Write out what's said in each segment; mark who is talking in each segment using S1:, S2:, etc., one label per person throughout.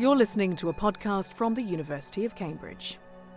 S1: You're listening to a podcast from the University of Cambridge.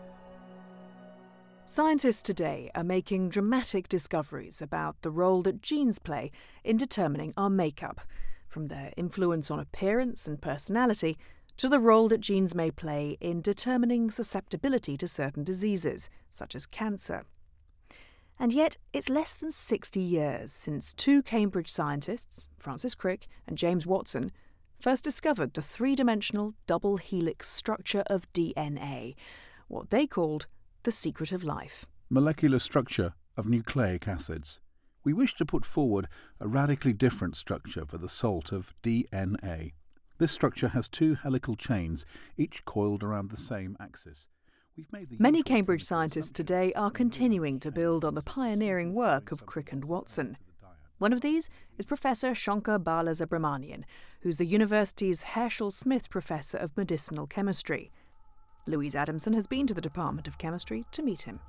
S1: Scientists today are making dramatic discoveries about the role that genes play in determining our makeup, from their influence on appearance and personality to the role that genes may play in determining susceptibility to certain diseases, such as cancer. And yet, it's less than 60 years since two Cambridge scientists, Francis Crick and James Watson, first discovered the three-dimensional double helix structure of DNA, what they called the secret of life.
S2: Molecular structure of nucleic acids. We wish to put forward a radically different structure for the salt of DNA. This structure has two helical chains, each coiled around the same axis.
S1: Many Cambridge scientists today are continuing to build on the pioneering work of Crick and Watson. One of these is Professor Shankar Balasubramanian, who's the university's Herschel Smith Professor of Medicinal Chemistry. Louise Adamson has been to the Department of Chemistry to meet him.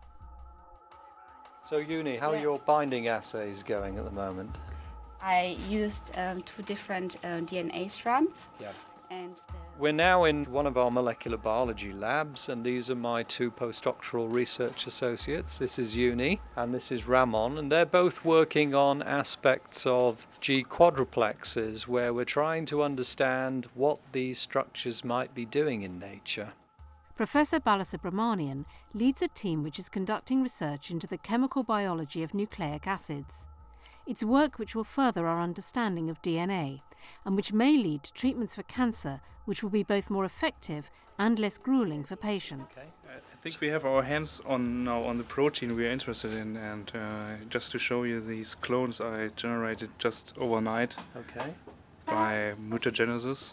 S3: So, Uni, how are your binding assays going at the moment?
S4: I used two different DNA strands.
S3: Yeah.
S4: And
S3: We're now in one of our molecular biology labs, and these are my two postdoctoral research associates. This is Uni and this is Ramon, and they're both working on aspects of G quadruplexes where we're trying to understand what these structures might be doing in nature.
S5: Professor Balasubramanian leads a team which is conducting research into the chemical biology of nucleic acids. It's work which will further our understanding of DNA and which may lead to treatments for cancer which will be both more effective and less grueling for patients.
S6: I think we have our hands on the protein we are interested in, and just to show you these clones I generated just overnight by mutagenesis.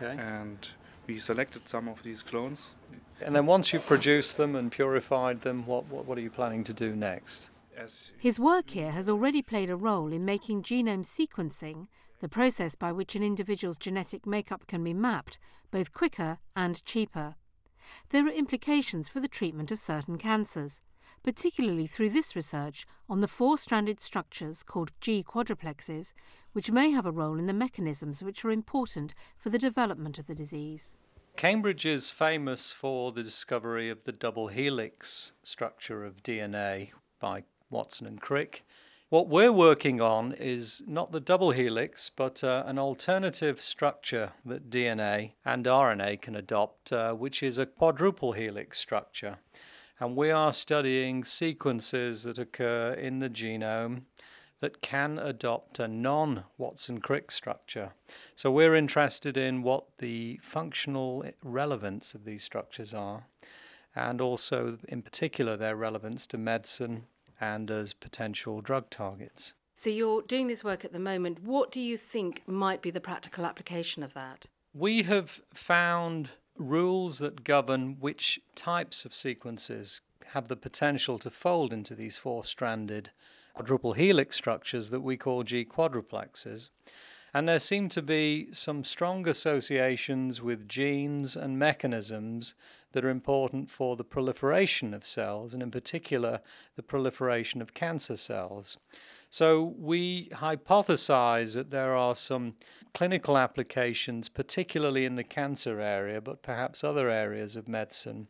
S6: And we selected some of these clones.
S3: And then once you've produced them and purified them, what are you planning to do next?
S5: His work here has already played a role in making genome sequencing, the process by which an individual's genetic makeup can be mapped, both quicker and cheaper. There are implications for the treatment of certain cancers, particularly through this research on the four-stranded structures called G quadruplexes, which may have a role in the mechanisms which are important for the development of the disease.
S3: Cambridge is famous for the discovery of the double helix structure of DNA by Watson and Crick. What we're working on is not the double helix, but an alternative structure that DNA and RNA can adopt, which is a quadruple helix structure. And we are studying sequences that occur in the genome that can adopt a non-Watson-Crick structure. So we're interested in what the functional relevance of these structures are, and also, in particular, their relevance to medicine and as potential drug targets.
S5: So you're doing this work at the moment. What do you think might be the practical application of that?
S3: We have found rules that govern which types of sequences have the potential to fold into these four-stranded quadruple helix structures that we call G quadruplexes. And there seem to be some strong associations with genes and mechanisms that are important for the proliferation of cells, and in particular, the proliferation of cancer cells. So we hypothesize that there are some clinical applications, particularly in the cancer area, but perhaps other areas of medicine,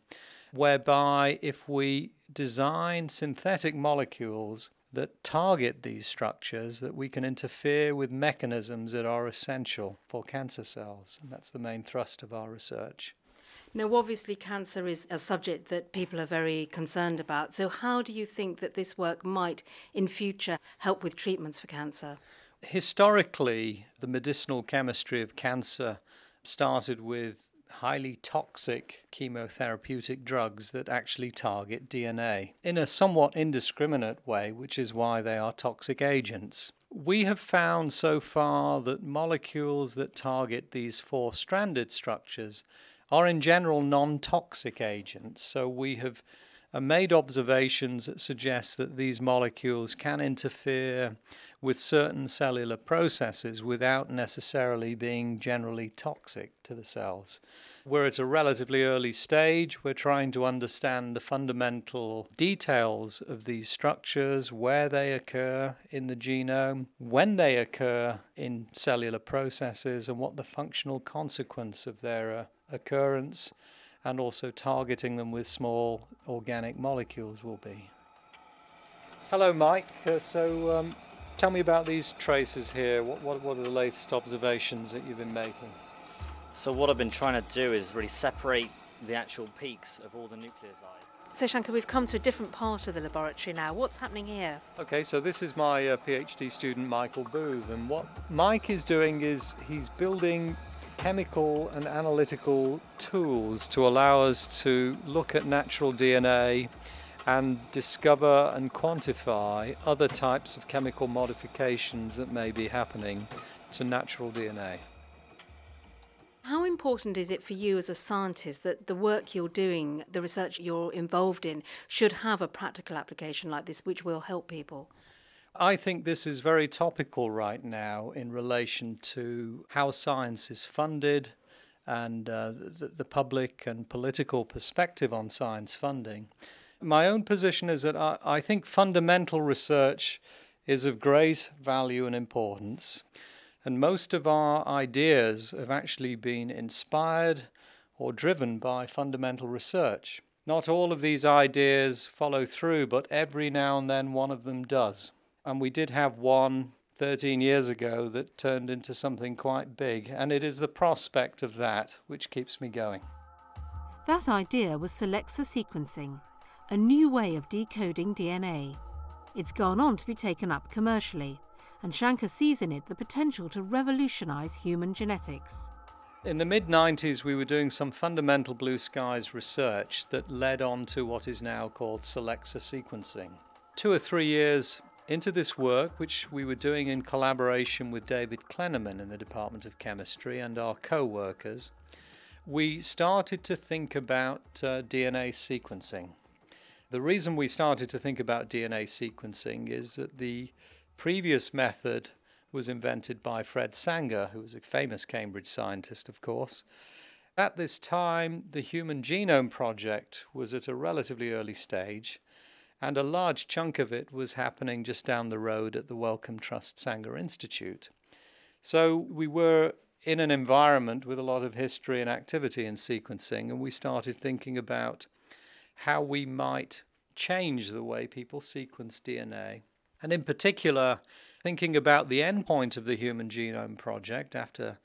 S3: whereby if we design synthetic molecules that target these structures, that we can interfere with mechanisms that are essential for cancer cells. And that's the main thrust of our research.
S5: Now, obviously, cancer is a subject that people are very concerned about. So how do you think that this work might, in future, help with treatments for cancer?
S3: Historically, the medicinal chemistry of cancer started with highly toxic chemotherapeutic drugs that actually target DNA in a somewhat indiscriminate way, which is why they are toxic agents. We have found so far that molecules that target these four-stranded structures are in general non-toxic agents. So we have made observations that suggest that these molecules can interfere with certain cellular processes without necessarily being generally toxic to the cells. We're at a relatively early stage. We're trying to understand the fundamental details of these structures, where they occur in the genome, when they occur in cellular processes, and what the functional consequence of their occurrence and also targeting them with small organic molecules will be. Hello, Mike. Tell me about these traces here. What are the latest observations that you've been making?
S7: So what I've been trying to do is really separate the actual peaks of all the nucleosides.
S5: So Shankar, we've come to a different part of the laboratory now. What's happening here?
S3: Okay, so this is my PhD student Michael Booth, and what Mike is doing is he's building chemical and analytical tools to allow us to look at natural DNA and discover and quantify other types of chemical modifications that may be happening to natural DNA.
S5: How important is it for you as a scientist that the work you're doing, the research you're involved in, should have a practical application like this which will help people?
S3: I think this is very topical right now in relation to how science is funded and the public and political perspective on science funding. My own position is that I think fundamental research is of great value and importance. And most of our ideas have actually been inspired or driven by fundamental research. Not all of these ideas follow through, but every now and then one of them does. And we did have one 13 years ago that turned into something quite big, and it is the prospect of that which keeps me going.
S5: That idea was Solexa sequencing, a new way of decoding DNA. It's gone on to be taken up commercially, and Shankar sees in it the potential to revolutionise human genetics.
S3: In the mid-90s, we were doing some fundamental blue skies research that led on to what is now called Solexa sequencing. 2 or 3 years into this work, which we were doing in collaboration with David Klenneman in the Department of Chemistry and our co-workers, we started to think about DNA sequencing. The reason we started to think about DNA sequencing is that the previous method was invented by Fred Sanger, who was a famous Cambridge scientist, of course. At this time, the Human Genome Project was at a relatively early stage, and a large chunk of it was happening just down the road at the Wellcome Trust Sanger Institute. So we were in an environment with a lot of history and activity in sequencing, and we started thinking about how we might change the way people sequence DNA. And in particular, thinking about the endpoint of the Human Genome Project after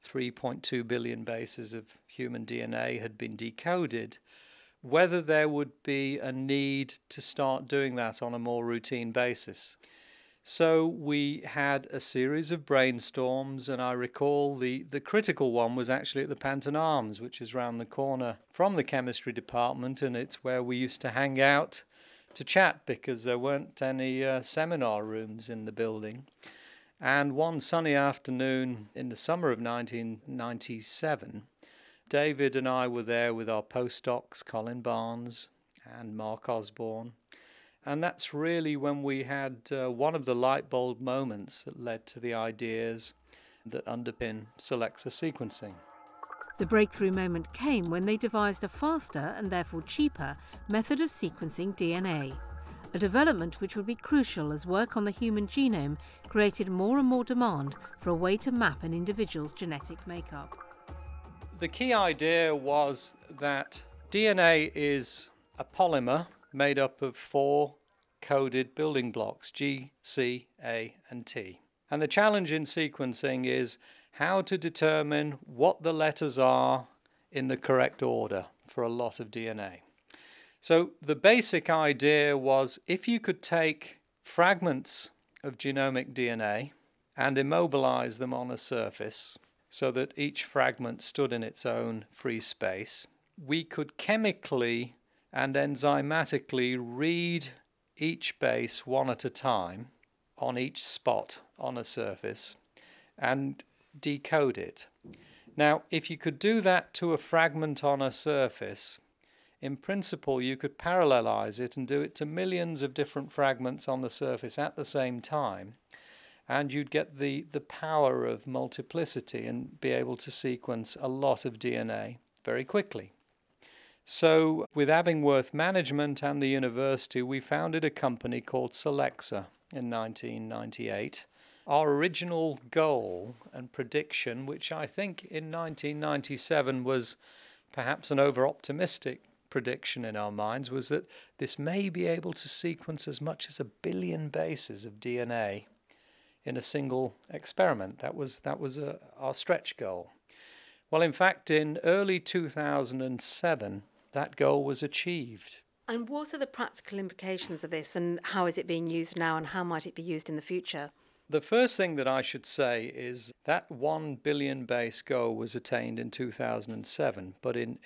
S3: 3.2 billion bases of human DNA had been decoded, whether there would be a need to start doing that on a more routine basis. So we had a series of brainstorms, and I recall the critical one was actually at the Panton Arms, which is round the corner from the chemistry department, and it's where we used to hang out to chat because there weren't any seminar rooms in the building. And one sunny afternoon in the summer of 1997, David and I were there with our postdocs, Colin Barnes and Mark Osborne. And that's really when we had one of the light bulb moments that led to the ideas that underpin Solexa sequencing.
S5: The breakthrough moment came when they devised a faster and therefore cheaper method of sequencing DNA, a development which would be crucial as work on the human genome created more and more demand for a way to map an individual's genetic makeup.
S3: The key idea was that DNA is a polymer made up of 4 coded building blocks, G, C, A, and T. And the challenge in sequencing is how to determine what the letters are in the correct order for a lot of DNA. So the basic idea was if you could take fragments of genomic DNA and immobilize them on a surface so that each fragment stood in its own free space, we could chemically and enzymatically read each base one at a time on each spot on a surface and decode it. Now, if you could do that to a fragment on a surface, in principle you could parallelize it and do it to millions of different fragments on the surface at the same time, and you'd get the power of multiplicity and be able to sequence a lot of DNA very quickly. So with Abingworth Management and the university, we founded a company called Solexa in 1998. Our original goal and prediction, which I think in 1997 was perhaps an over-optimistic prediction in our minds, was that this may be able to sequence as much as 1 billion bases of DNA in a single experiment. That was our stretch goal. Well, in fact, in early 2007, that goal was achieved.
S5: And what are the practical implications of this, and how is it being used now, and how might it be used in the future?
S3: The first thing that I should say is that 1 billion base goal was attained in 2007, but in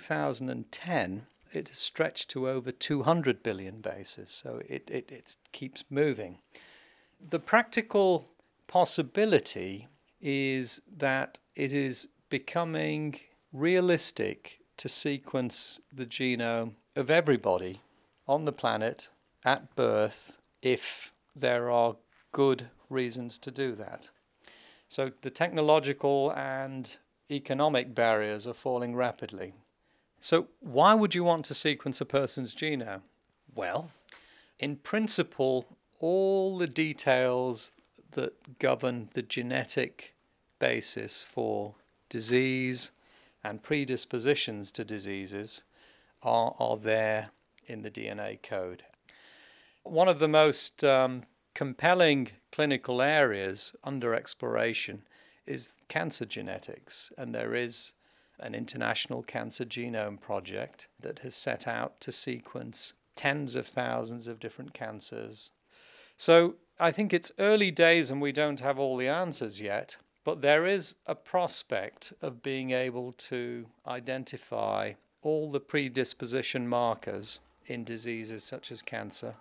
S3: 2010 it has stretched to over 200 billion bases, so it keeps moving. The practical possibility is that it is becoming realistic to sequence the genome of everybody on the planet at birth if there are good reasons to do that. So the technological and economic barriers are falling rapidly. So why would you want to sequence a person's genome? Well, in principle, all the details that govern the genetic basis for disease and predispositions to diseases are there in the DNA code. One of the most compelling clinical areas under exploration is cancer genetics, and there is an international cancer genome project that has set out to sequence tens of thousands of different cancers. So I think it's early days and we don't have all the answers yet, but there is a prospect of being able to identify all the predisposition markers in diseases such as cancer.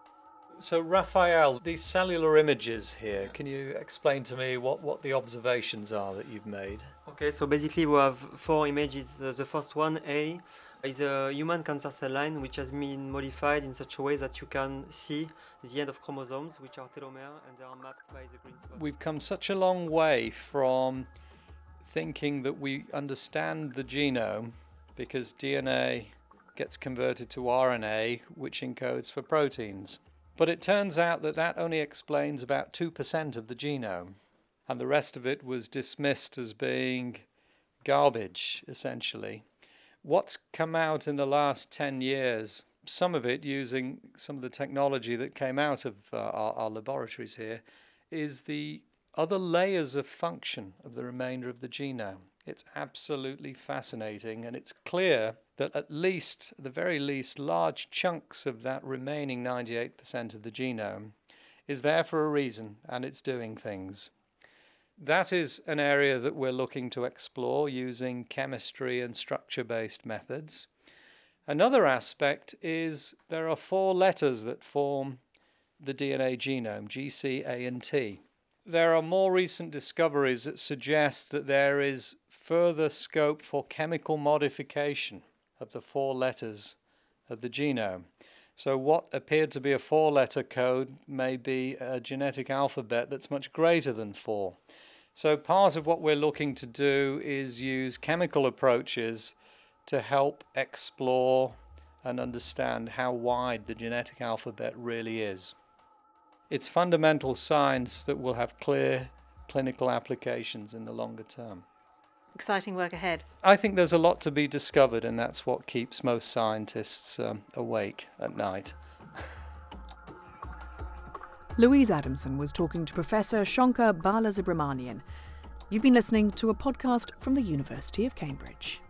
S3: So Raphael, these cellular images here, can you explain to me what the observations are that you've made?
S8: Okay, so basically we have 4 images. The first one, A, is a human cancer cell line which has been modified in such a way that you can see the end of chromosomes, which are telomere, and they are mapped by the green spot.
S3: We've come such a long way from thinking that we understand the genome because DNA gets converted to RNA, which encodes for proteins. But it turns out that only explains about 2% of the genome, and the rest of it was dismissed as being garbage, essentially. What's come out in the last 10 years, some of it using some of the technology that came out of our laboratories here, is the other layers of function of the remainder of the genome. It's absolutely fascinating, and it's clear that at the very least, large chunks of that remaining 98% of the genome is there for a reason, and it's doing things. That is an area that we're looking to explore using chemistry and structure-based methods. Another aspect is there are 4 letters that form the DNA genome, G, C, A, and T. There are more recent discoveries that suggest that there is further scope for chemical modification of the 4 letters of the genome. So what appeared to be a 4-letter code may be a genetic alphabet that's much greater than 4. So part of what we're looking to do is use chemical approaches to help explore and understand how wide the genetic alphabet really is. It's fundamental science that will have clear clinical applications in the longer term.
S5: Exciting work ahead.
S3: I think there's a lot to be discovered, and that's what keeps most scientists awake at night.
S1: Louise Adamson was talking to Professor Shankar Balasubramanian. You've been listening to a podcast from the University of Cambridge.